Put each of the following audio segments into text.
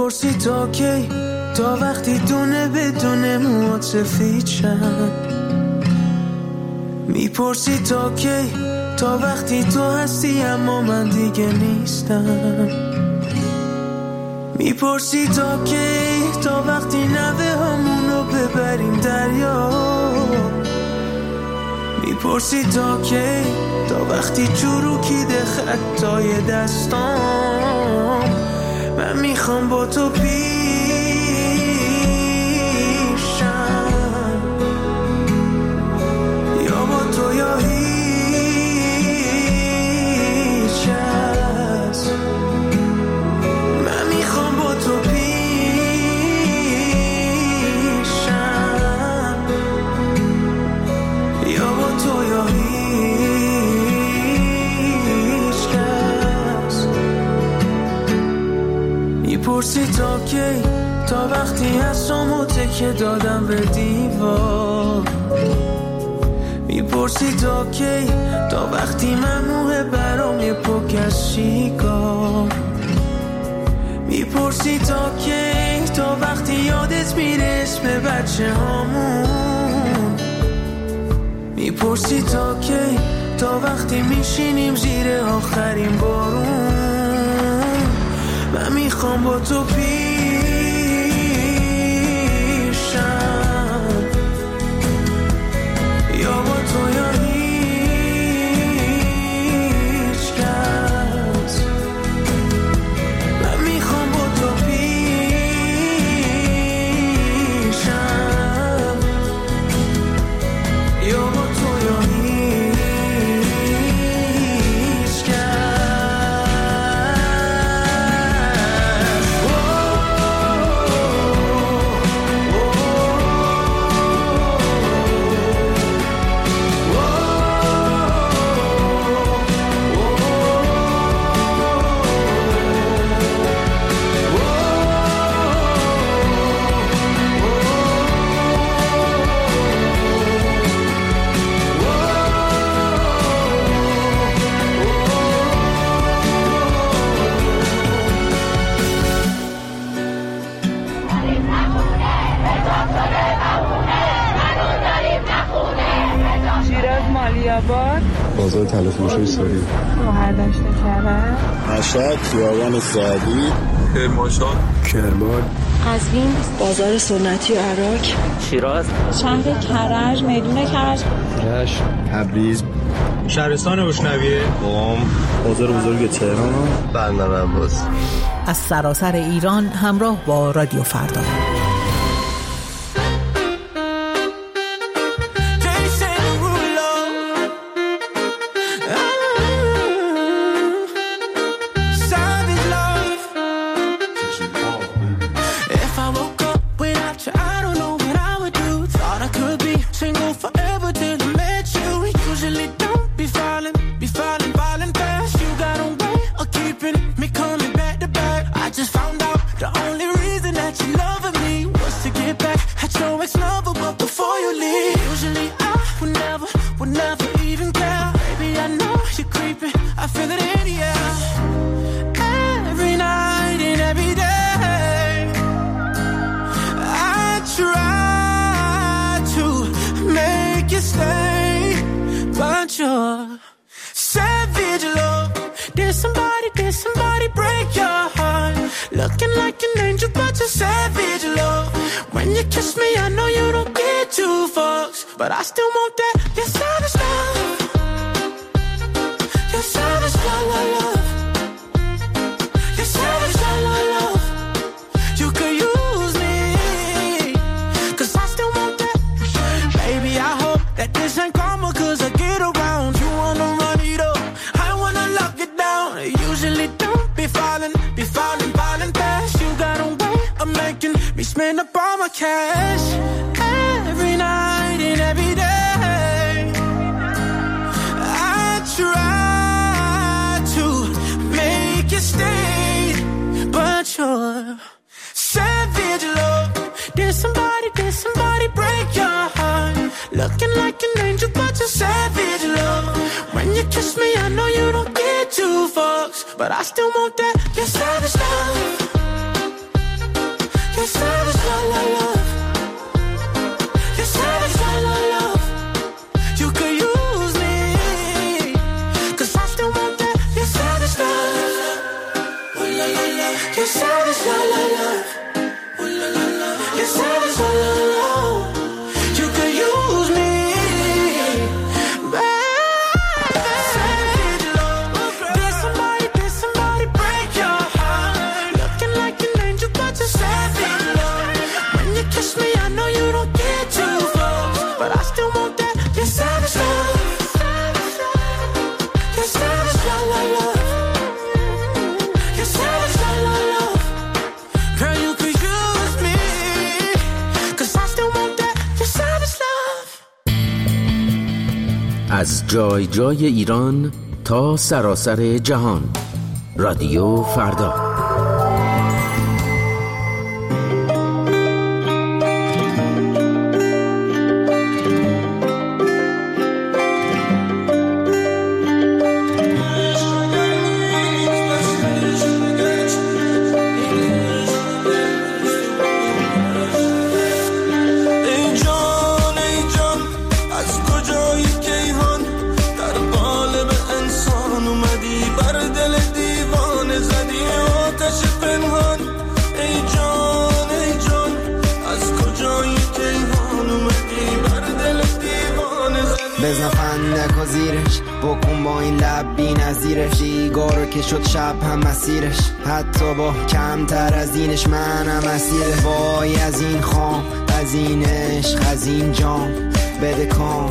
میپرسی تا کی، تا وقتی دونه بدونه موات سفید شن. میپرسی تا کی، تا وقتی تو هستی اما من دیگه نیستم. میپرسی تا کی، تا وقتی نوه همونو ببریم دریا. میپرسی تا کی، تا وقتی چروکیده خطای دستام. من میخوام با تو پیشم، یا با تو یا هیچ کس. من میخوام با تو پیشم، یا با تو یا هیچ کس. میپرسی تا کی، تا وقتی هستم تکه دادم به دیوار. میپرسی تا کی، تا وقتی ممنوعه برام یه پک از شیکار. میپرسی تا کی، تا وقتی یادت میره اسم بچه هامون. میپرسی تا کی، تا وقتی میشینیم زیر آخرین بارون. من میخوام با تو پیشم، یا با تو یا هیچ کس. من میخوام با تو پیشم، یا با تو یا هیچ کس. بازار تلفروشی ساری، مهردشت کرد، مشهد، خیابان سعدی، کرمانشاه، کرمان، قزوین، بازار سنتی و عراق، شیراز، شهر کرج، میدون کرج، رشت، تبریز، شهرستان روشنویه، قم، بازار بزرگ تهران، بندر عباس. از سراسر ایران همراه با رادیو فردا. But I still want that, your savage love. Your savage love, love. Your savage love, love. You could use me, 'cause I still want that. Baby, I hope that this ain't karma, 'cause I get around. You wanna run it up, I wanna lock it down. I usually don't be falling fast. You got a way of making me spend up all my cash. Every night and every day I try to make you stay, but you're savage love. Did somebody break your heart? Looking like an angel, but you're savage love. When you kiss me, I know you don't get two fucks, but I still want that, your savage love. جای جای ایران تا سراسر جهان. رادیو فردا. بزن فندک و زیرش بکن با این لب بی نظیرش ایگارو که شد شب هم مسیرش حتی با کمتر از اینش منم اسیره وای از این خام از این عشق از این جام بده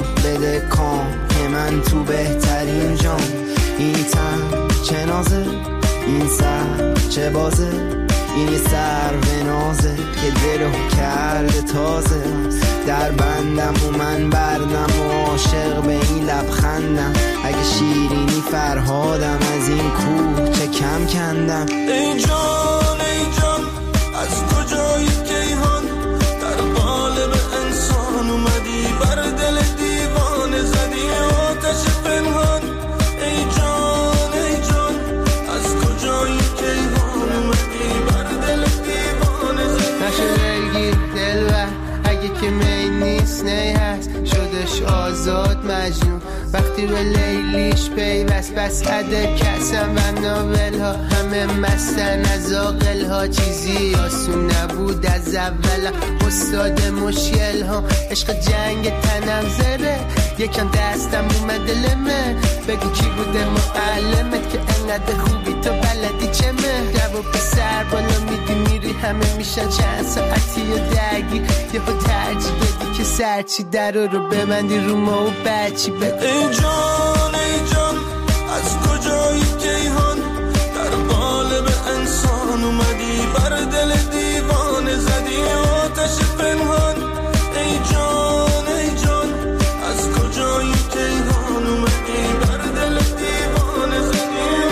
کام که من تو بهترین جام این تن چه نازه این سر چه بازه این یه سر به نازه که دلو کرده تازه در بندم و من بردم و عاشق به این لبخندم اگه شیرینی فرهادم از این کوه چه کم کندم ای جان از کجایی کیهان در قالب انسان اومدی بر دل دیوانه زدی آتش پنهان ای جان از کجایی کیهان اومدی بر دل دیوانه زدی نشه دلگیر دلبر اگه که می نیست نی هست شدش آزاد مجنون وقتی به لیلیش پیوست بس عده کسم و ناول ها همه مستن از آقل ها چیزی آسون نبود از اول استاد مشکل ها عشق جنگ تنم زره یکم دستم اومده لمه بگو کی بوده معلمت که انقدر خوبی تو بلدی چمه جواب پسر بالا میدی میری همه میشن چند ساعتی و درگی یه با ترجیح بدی که سرچی در رو ببندی رو ما و بچی بگو ای جان از کجایی کیهان در قالب انسان اومدی بر دل دیوانه زدی آتش پنهان ای جان از کجایی کیهان اومدی بر دل دیوانه زدی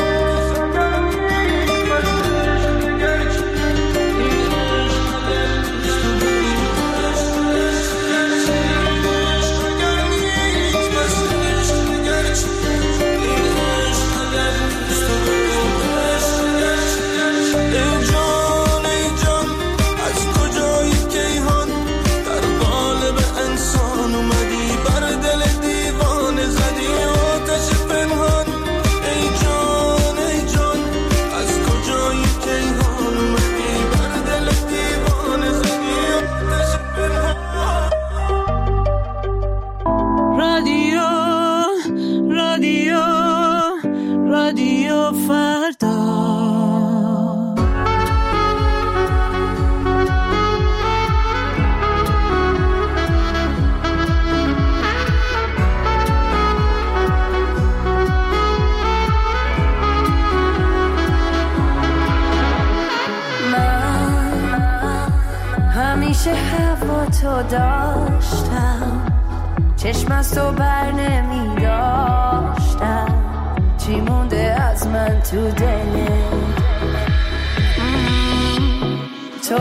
رادیو فردا. همیشه هوا تو داشتم چشم از تو بر نمی داشتم چی مونده از من تو دلت تو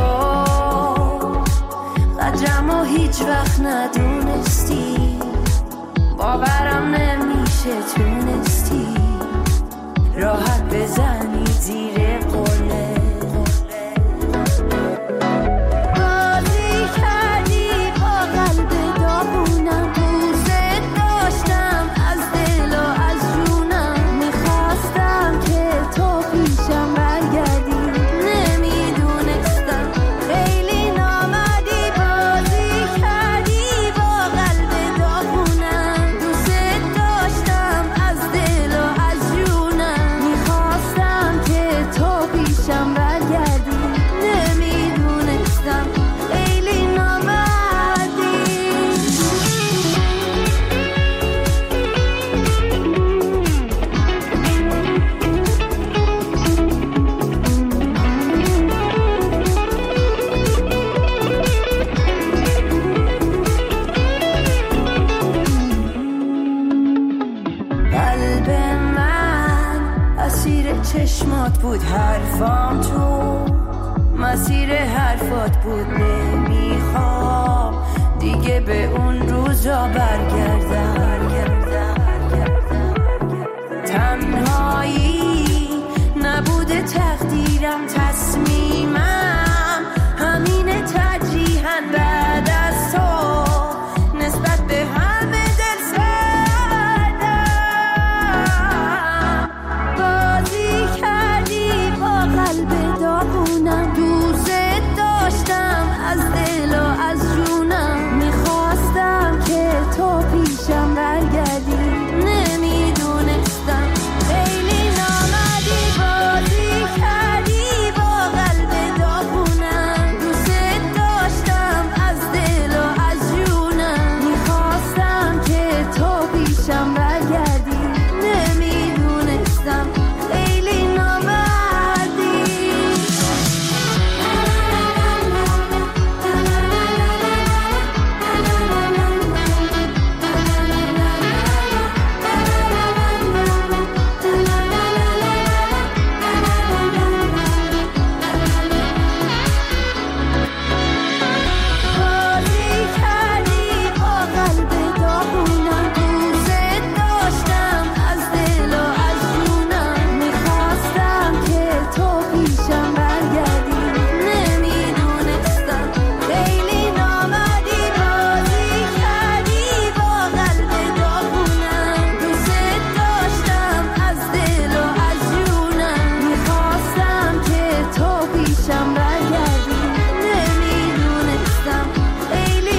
قدرمو هیچ وقت ندونستی باورم نمیشه تونستی راحت بزنی زیر قله از چشمات بود حرفام تو مسیر حرفات بود نمیخوام دیگه به اون روزا برگردم تنهایی نبوده تقدیرم تصمیمم همینه ترجیحاً بعد از تو نسبت به همه دل سردم بازی کردی با قلب داغونم دوست داشتم از دل و از جونم میخواستم که تو پیشم برگردی نمیدونستم خیلی نامدی بازی کردی با قلب داغونم دوست داشتم از دل و از جونم میخواستم که تو پیشم برگردی نمیدونستم خیلی نامدی بازی کردی با قلب داغونم دوست داشتم از دل و از جونم میخواستم که تو پیشم برگردی نمیدونستم خیلی نامدی بازی کردی با قلب داغونم دوست داشتم از دل و از جونم میخواستم که تو پیشم برگردی نمیدونستم خیلی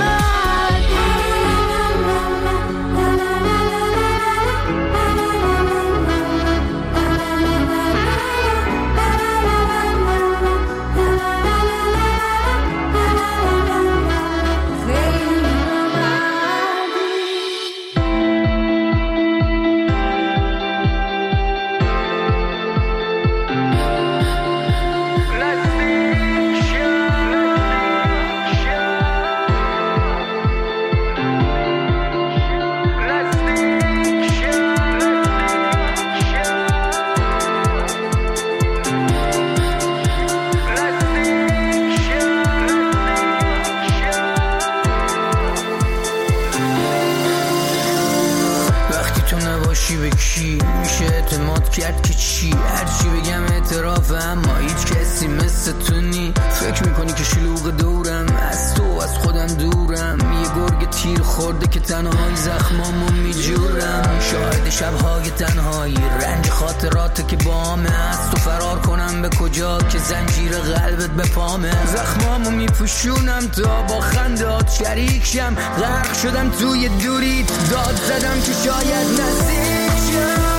وقتی تو نباشی به کی میشه اعتماد کرد که چی هرچی بگم اعتراف اما هیچ کسی مثل تو نی فکر میکنی که شلوغ دورم از تو از خودم دورم یه گرگ تیر خورده که تنهایی زخمامو میجورم شاهد شبهای تنهایی رنج خاطرات که بامه از تو فرار کنم به کجا که زنجیر قلبت به پامه زخمامو میپوشونم تا با خندات شریک شم غرق شدم توی دوری داد زدم که شاید نزدیک شم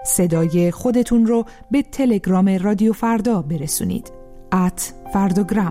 صدای خودتون رو به تلگرام رادیو فردا برسونید. @فرداگرام.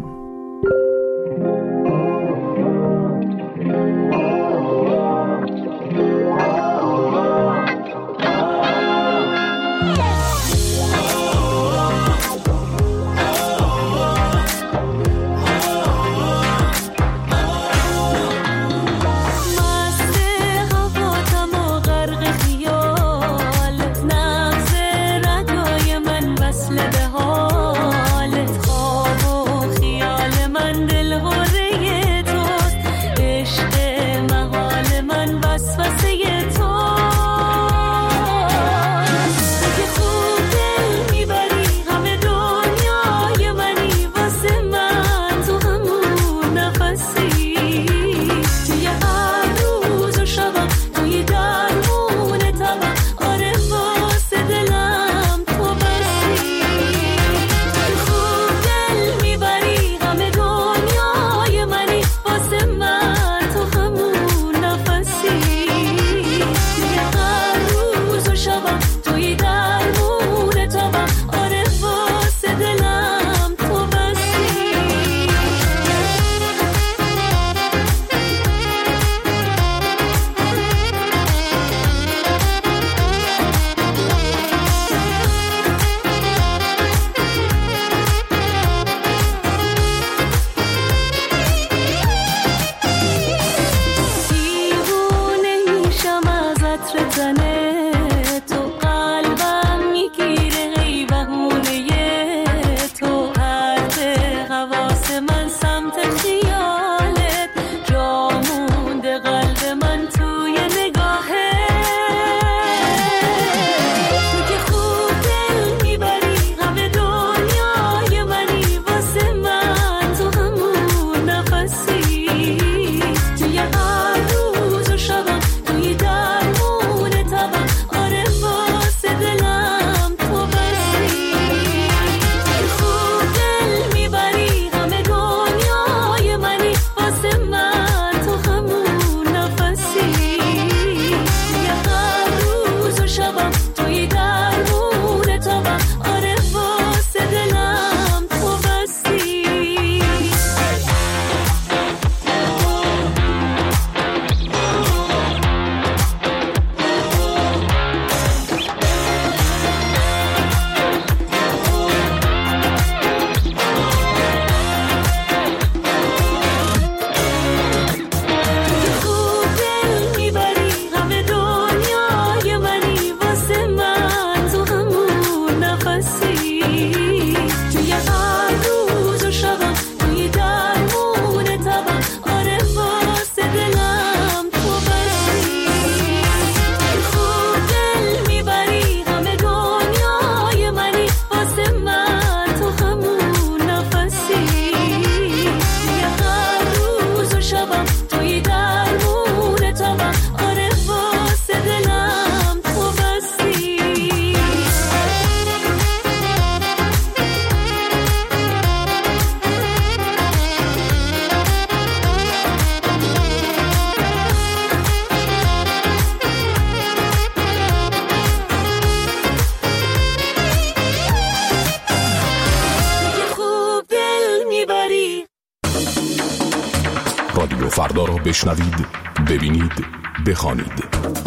رادیو فردا را بشنوید، ببینید، بخوانید.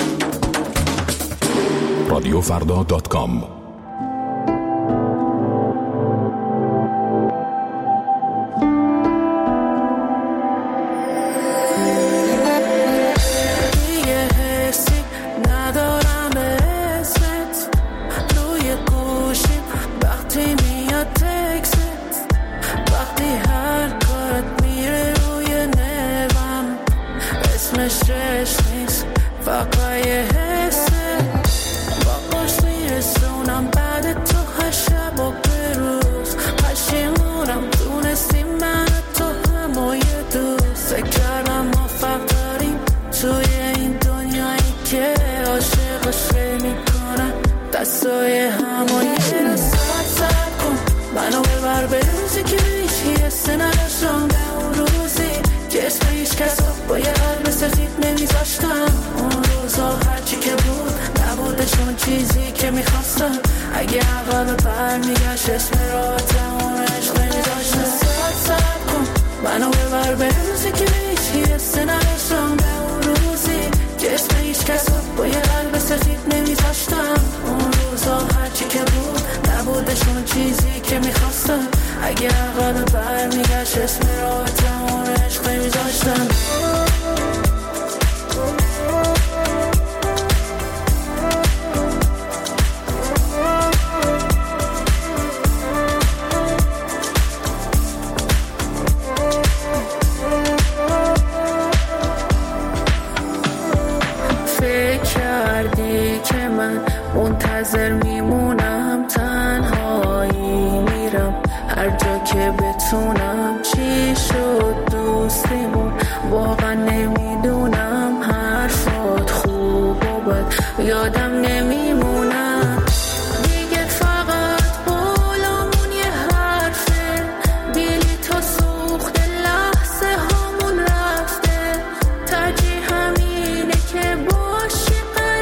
radiofrda.com. چیزی که میخواستم میخواستم اگه عقل برمیگشت اسم راحتمون عشق نمیذاشتم ساعت کن منو ببر به روزی که هیچی حسه نداشتم به اون روزی که اسم هیچ کس با یه قلب سفید نمیذاشتم اون روزا هرچی که بود نبودشون چیزی که میخواستم اگه عقل برمیگشت اسم راحتمون عشق نمیذاشتم که من منتظر میمونم تنهایی میرم هر جا که بتونم چی شد دوستیمون واقعا نمیدونم حرفات خوب و بد یادم نمیمونم دیگه فقط بالامون یه حرفه دیلی تا سوخت لحظه هامون رفته ترجیح همینه که باشی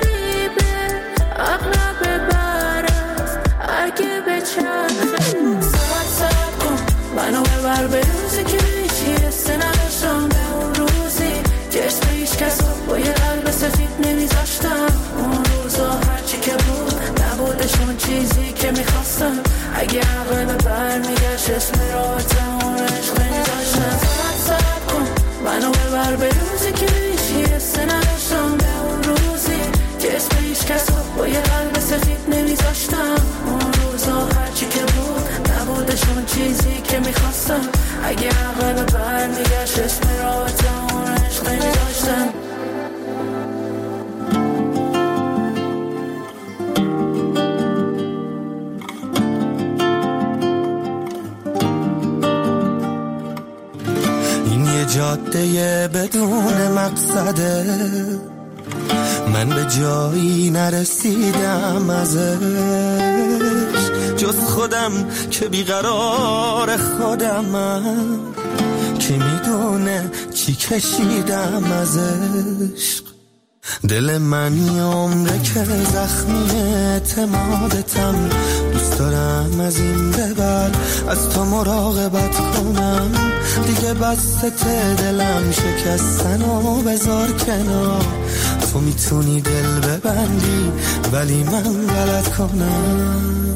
اغلب برست اگه بچرخه ساعت کن منو ببر به روزی که هیچی حسه نداشتم به اون روزی که اسم هیچ کس با یه قلب سفید نمیذاشتم اون روزا هرچی که بود نبودشون چیزی که میخواستم اگه عقل برمیگشت اسم راحتمون عشق نمیذاشتم ساعت کن منو ببر به روزی که هیچی حسه نداشتم به اون روزی که اسم هیچ کس با یه قلب سفید نمیذاشتم اون روزا هرچی که بود نبودشون چیزی که میخواستم اگه عقل برمیگشت اسم راحتمون عشق نمیذاشتم این یه جاده بدون مقصده من به جایی نرسیدم ازش جز خودم که بیقرار خودمم که میدونه چی کشیدم ازش دل من یه عمره که زخمی اعتمادتم دوست دارم از این به بعد از تو مراقبت کنم دیگه بسته دلم شکستن و بذار کنار تو میتونی دل ببندی ولی من غلط کنم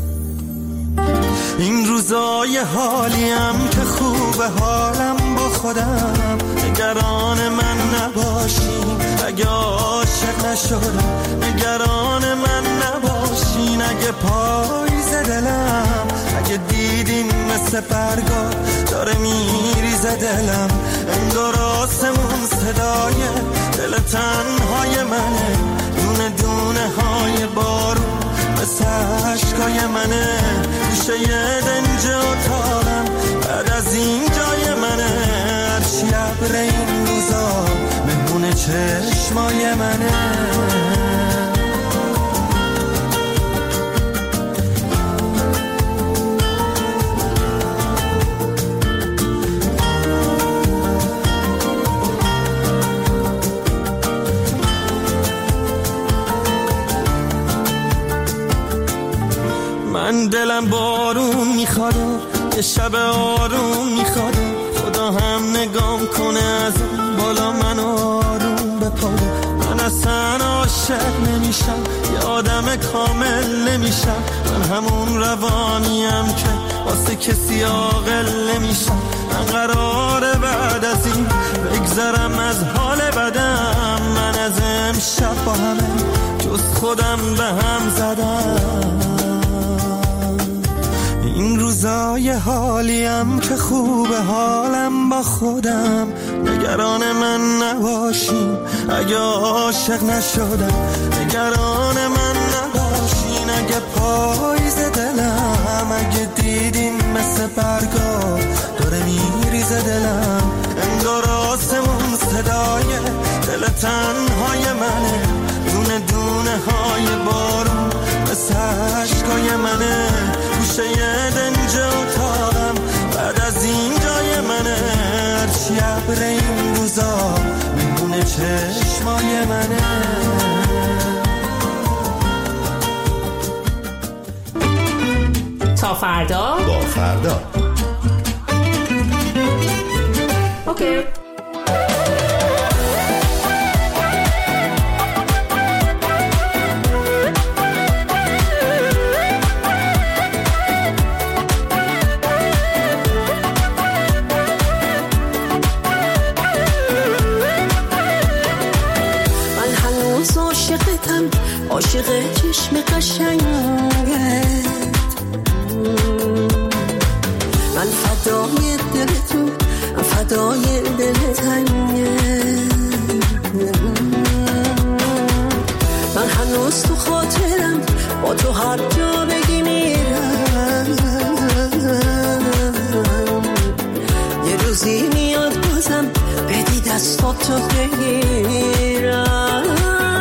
این روزای حالیم که خوبه حالم با خودم نگران من نباشین اگه عاشق نشدم نگران من نباشین اگه پاییز دلم اگه دیدین مثل برگا داره میریزه دلم انگار آسمون صدای دل تنهای منه دونه دونه های بارون مثل عشقای منه گوشه یه دنج اتاقم بعد از این جای منه هرچی ابر این روزا مهمون چشمای منه من دلم بارون میخواد یه شب آروم میخواد خدا هم نگام کنه از بالا من آروم بپاره من اصلا عاشق نمیشم یه آدم کامل نمیشم من همون روانیم که واسه کسی عاقل نمیشم من قراره بعد از این بگذرم از حال بدم من از امشب با همه جز خودم به هم زدم این روزای حالیم که خوبه حالم با خودم نگران من نباشین اگه عاشق نشدم نگران من نباشین اگه پاییز دلم اگه دیدین مثل برگا داره میریزه دلم انگار آسمون صدای دل تنهای منه دونه دونه های بارون مثل عشقای منه گوشه یه دنج اتاقم بعد از این جای منه هرچی ابر این روزا میمونه چشمای منه تا فردا با فردا. اوکی. عاشق چشم قشنگت، من فدای دلتون، فدای دل تنگت، من هنوز تو خاطرم، با تو هر جا بگی میرم، یه روزی میاد بازم بدی دستاتو بگیرم.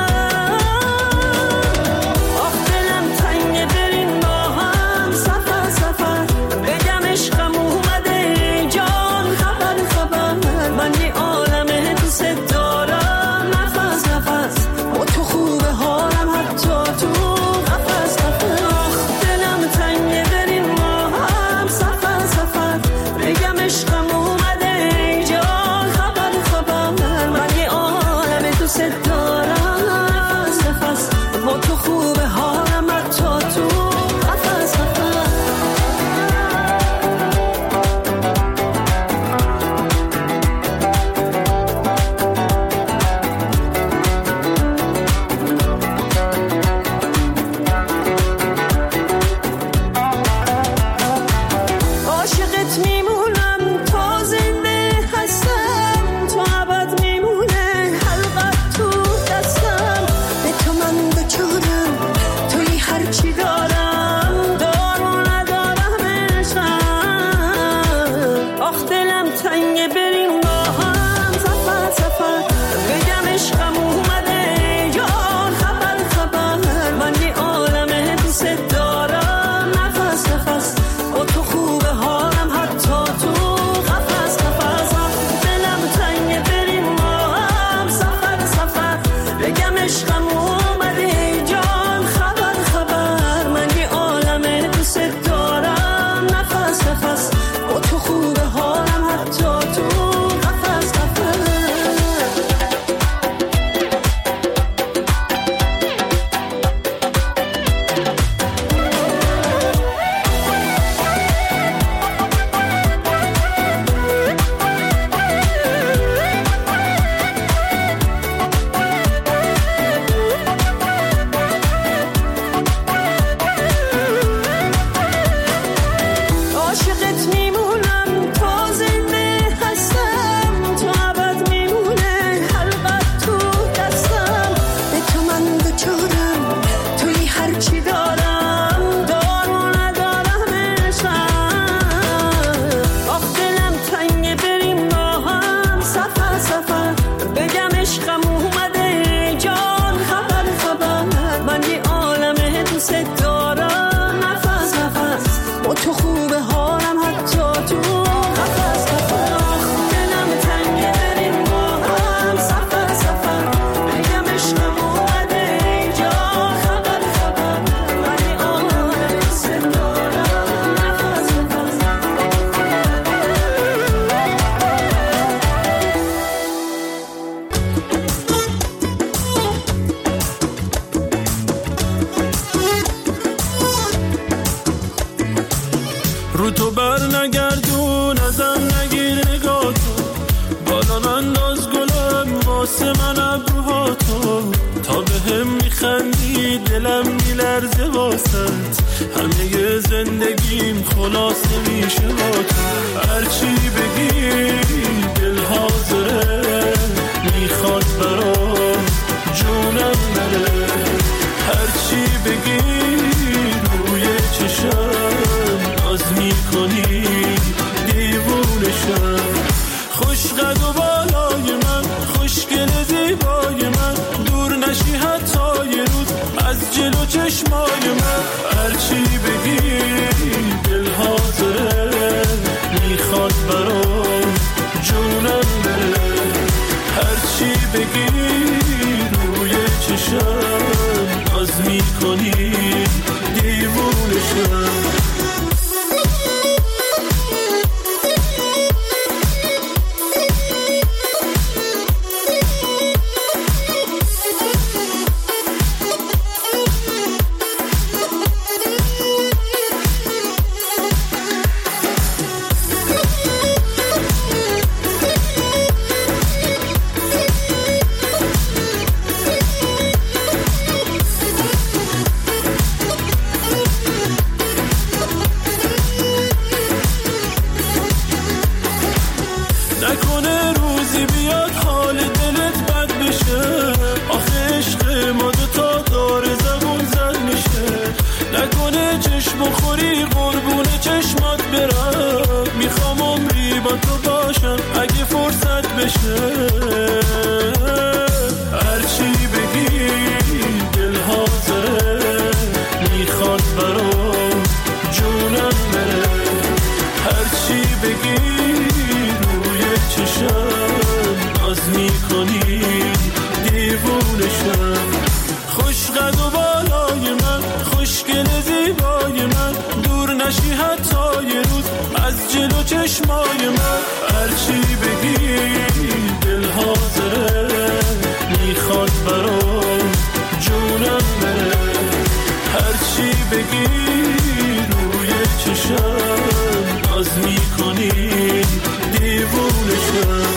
رو تو بر نگردون ازم نگیر نگاه تو، بالا انداز گلم واسه من ابروها تو، تا به هم میخندی دلم میلرزه واسط، همه زندگیم خلاصه میشه با تو، هرچی بگی دل حاضره میخواد برام جونم بره، هرچی بگی روی چشم ناز میکنی دیوونشم، خوش قد و بالای من خوشگل زیبای من، دور نشی حتی یه روز از جلو چشمای من، هرچی بگی دل حاضره میخواد برام جونم بره، هرچی بگی روی چشم ناز میکنی دیوونشم. بخوری قربون چشمات برم، میخوام عمری با تو باشم اگه فرصت بشه. هرچی بگی دل حاضره، میخواد برام جونم بره. هرچی بگی روی چشم ناز میکنی دیوونشم. خوش قد و بالای من، خوشگل زیبای من، دور نشی حتی یه روز از جلو چشمای من. هرچی بگی دل حاضره، میخواد برام جونم بره. هرچی بگی روی چشم ناز میکنی دیوونشم.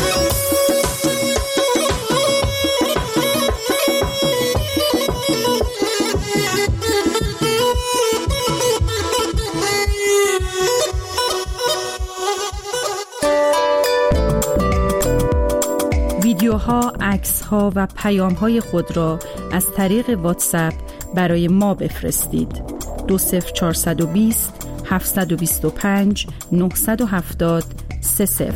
ویدیوها، عکس‌ها و پیام‌های خود را از طریق واتساپ برای ما بفرستید. 20420 725 970 30.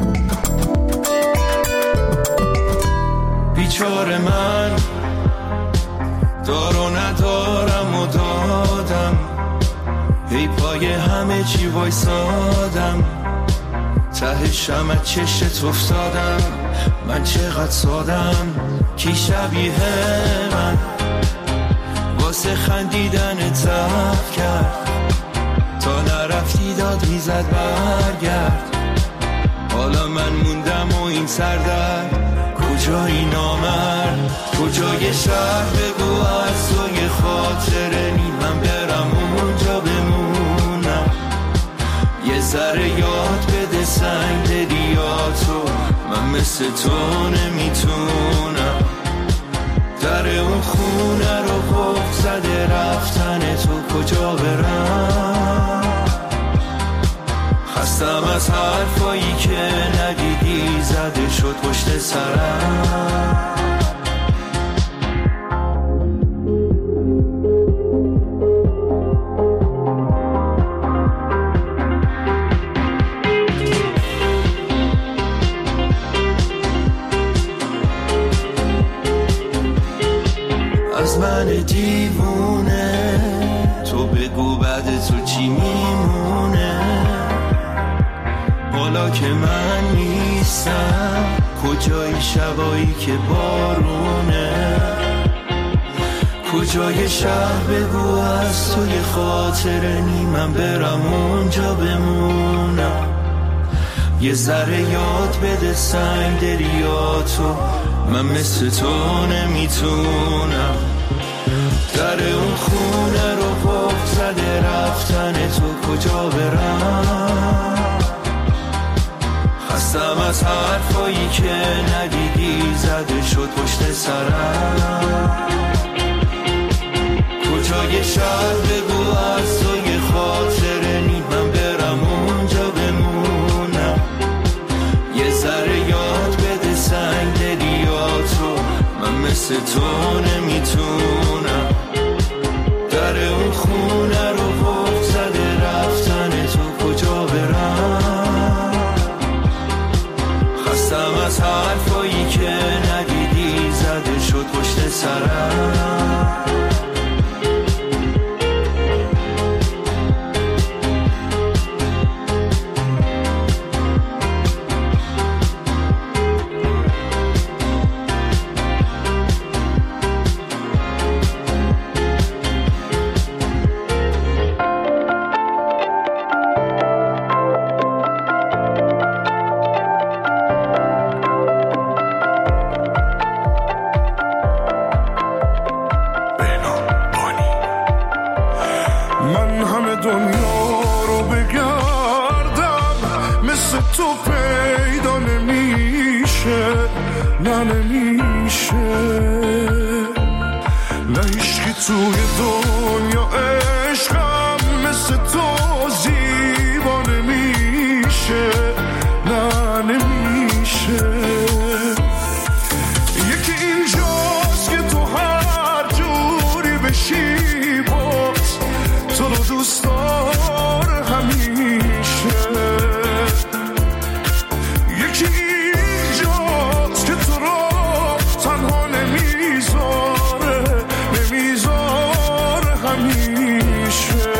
بیچاره من دار و ندارم و دادم، ای پای همه چی وایسادم، ته شمع چشت افتادم. من چقدر سادم، کی شبیه من واسه خندیدن تف کرد، تا نرفتی داد میزد برگرد. حالا من موندم و این سردرد، کجایی نامرد، کجای شهر بگو از توی خاطره نی، من برم اونجا بمونم. یه ذره یاد بده سنگ دریاتو، من مثل تو نمیتونم. در اون خونه رو قفل زده رفتن تو، کجا برم؟ خستم از حرفایی که ندیدی زده شد پشت سرم. از من دیوونه تو بگو بعد تو چی میمونه. حالا که من نیستم کجای شبایی که بارونه، کجای شهر بگو از توی خاطره نی، من برم اونجا بمونم. یه ذره یاد بده سنگ دریاتو، من مثل تو نمیتونم. در اون خونه رو قفل زده رفتن تو، کجا برم؟ خستم از حرفایی که ندیدی زده شد پشت سرم. کجای شهر بگو از توی خاطره نی، من برم اونجا بمونم. یه ذره یاد بده سنگ دریاتو، من مثل تو نمیتونم. در اون خونه رو قفل زده رفتن تو، کجا برم؟ خستم از حرفایی که ندیدی زده شد پشت سرم. توی دنیا عشقم مثل تو زیبا نمیشه، نه نمیشه. یکی اینجاست که تو هر جوری بشی باز تو رو دوست داره همیشه. یکی اینجاست که تو رو تنها نمیذاره همیشه.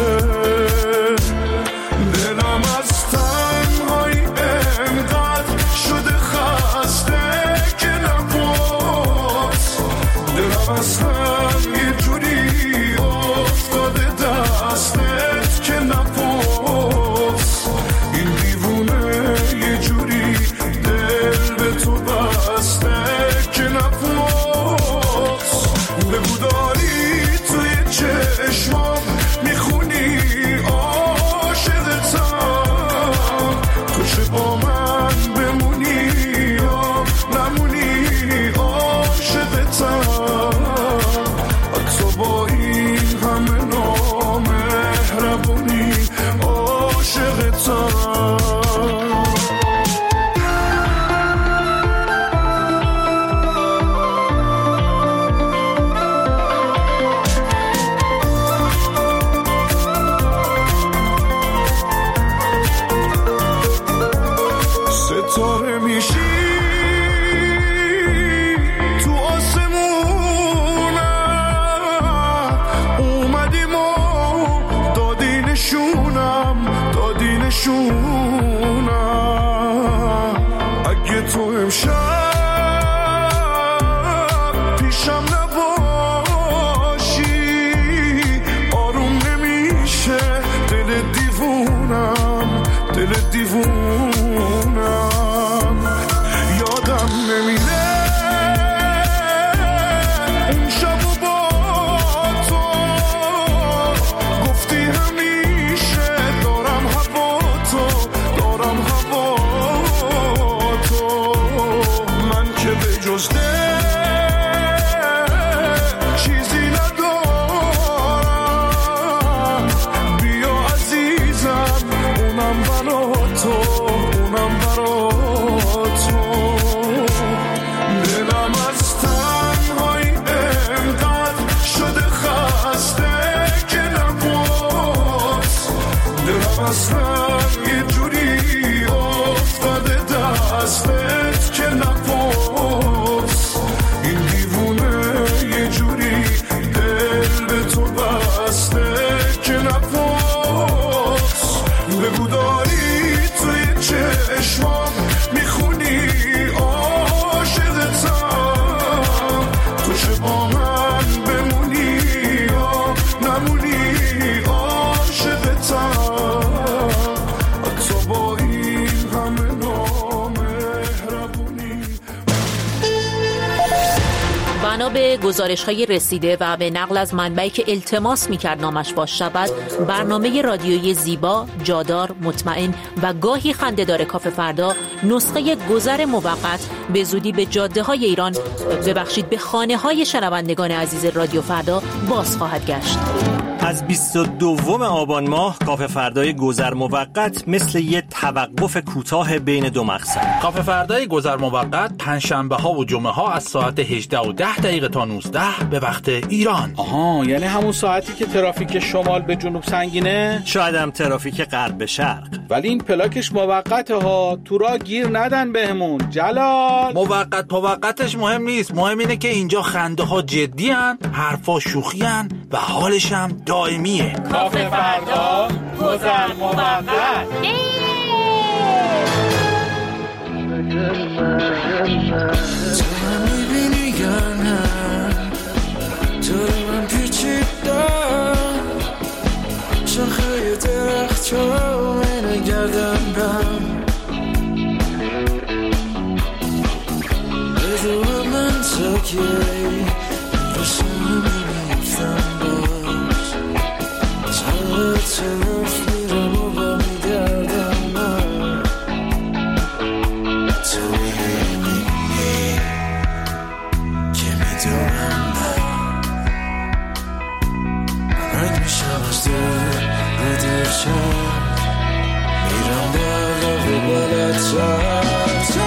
دلم از تنهایی انقدر شده خسته که نباز. دلم اصلا یه جوری افتاده دستت که نباز. این دیوونه یه جوری دل به تو بسته که نباز. بگو داری توی چشمام میخونی عاشقتم، تو چه با من بمونی یا نمونی عاشقتم. حتی با این همه نامهربونی عاشقتم. ستاره میشی تو آسمونم، اومدیم و دادی نشونم. اگه تو امشب پیشم نباشی آروم نمیشه دل دیوونم. یادم نمیره اون شب و با تو گفتی همیشه دارم هوا تو. من که به جز چیزی ندارم. بیا عزیزم اونم برا تو. دلم از تنهایی انقدر شده خسته که نباز. دلم اصلا یه جوری افتاده دستت که نباز. این دیوونه یه جوری دل به تو بسته که نباز. بگو داری توی چشمام میخونی عاشقتم، تو چه با من بمونی یا نمونی عاشقتم. حتی با این همه نامهربونی. بنا به گزارش‌های رسیده و به نقل از منبعی که التماس می‌کرد نامش فاش شود، برنامه رادیویی زیبا، جادار، مطمئن و گاهی خنده‌دار کافه فردا نسخه گذر موقت به زودی به جاده‌های ایران، به خانه‌های شنوندگان عزیز رادیو فردا باز خواهد گشت. از 22 آبان ماه کافه فردای گذر موقت مثل یه توقف کوتاه بین دو مقصد. کافه فردای گذر موقت پنجشنبه ها و جمعه ها از ساعت 18:10 تا 19 به وقت ایران. آها، یعنی همون ساعتی که ترافیک شمال به جنوب سنگینه؟ شاید هم ترافیک غرب به شرق. ولی این پلاکش موقته ها، تو راه گیر ندن بهمون. جلال موقتش مهم نیست، مهم اینه که اینجا خنده ها جدی هن، حرفا شوخی هن و حالش هم دائمیه. کافه فردا گذر موقت. تو من میبینی یا نه؟ تو من پیچیدم شاخه درخت چو من گردم بدو من ساکی رسم میفتم باز طرف میرم و با میگردم من تو میبینی که میدونم رنگ میشم از دل رو دل شد میرم بالا و بالاتر تو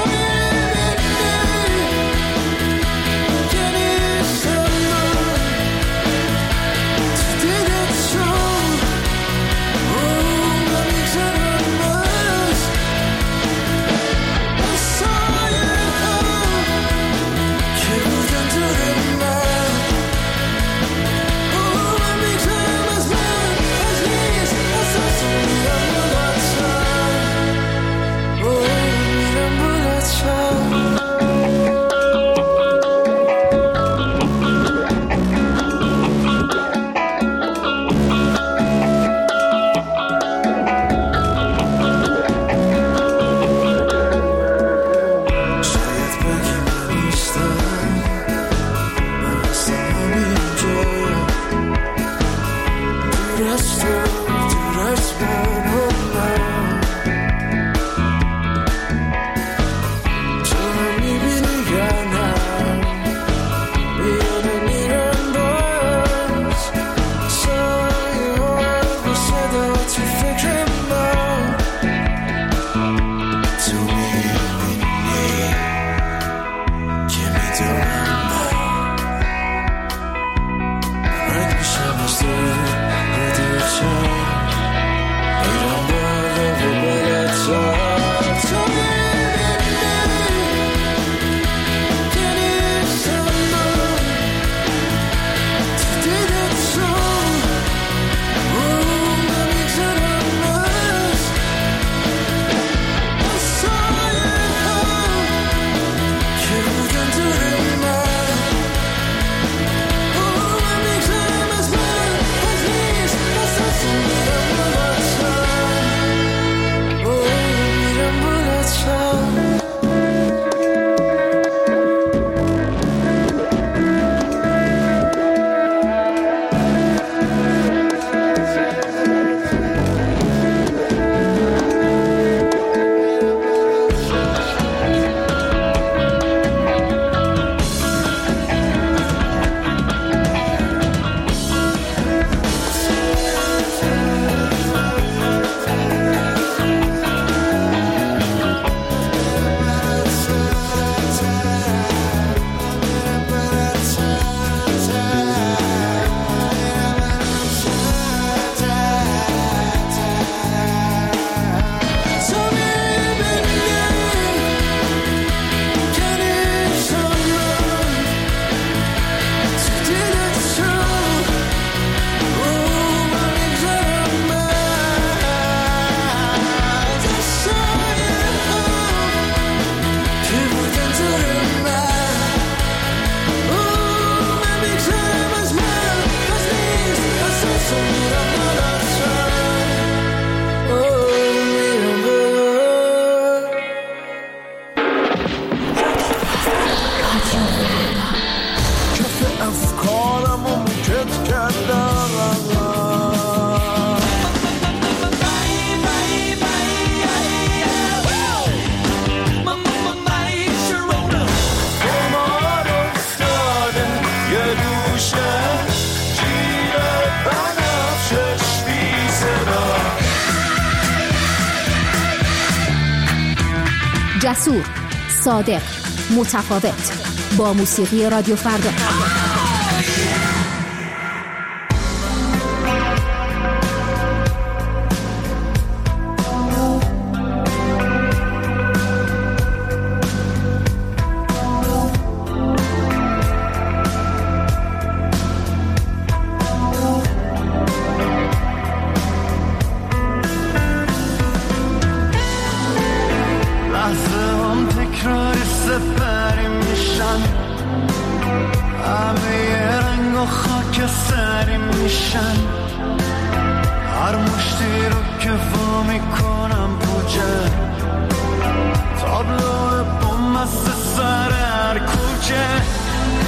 جسور، صادق، متفاوت، با موسیقی رادیو فردا.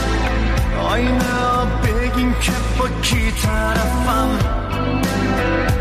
آینه بگین که با کی طرفم